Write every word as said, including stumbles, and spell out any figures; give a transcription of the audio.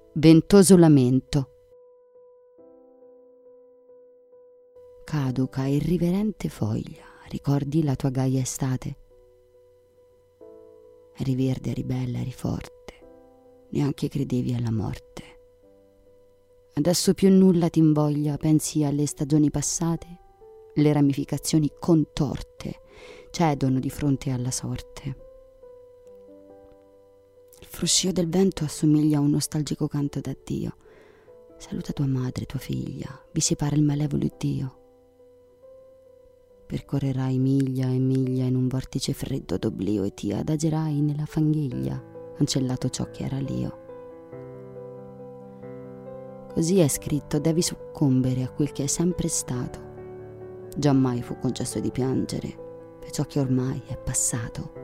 Ventoso lamento. Caduca irriverente foglia, ricordi la tua gaia estate? Eri verde, eri bella, eri forte, neanche credevi alla morte. Adesso più nulla ti invoglia, pensi alle stagioni passate? Le ramificazioni contorte cedono di fronte alla sorte. Il fruscio del vento assomiglia a un nostalgico canto d'addio. Saluta tua madre, tua figlia, vi separa il malevolo Dio. Percorrerai miglia e miglia in un vortice freddo d'oblio e ti adagerai nella fanghiglia, cancellato ciò che era l'io. Così è scritto, devi soccombere a quel che è sempre stato. Giammai fu concesso di piangere per ciò che ormai è passato.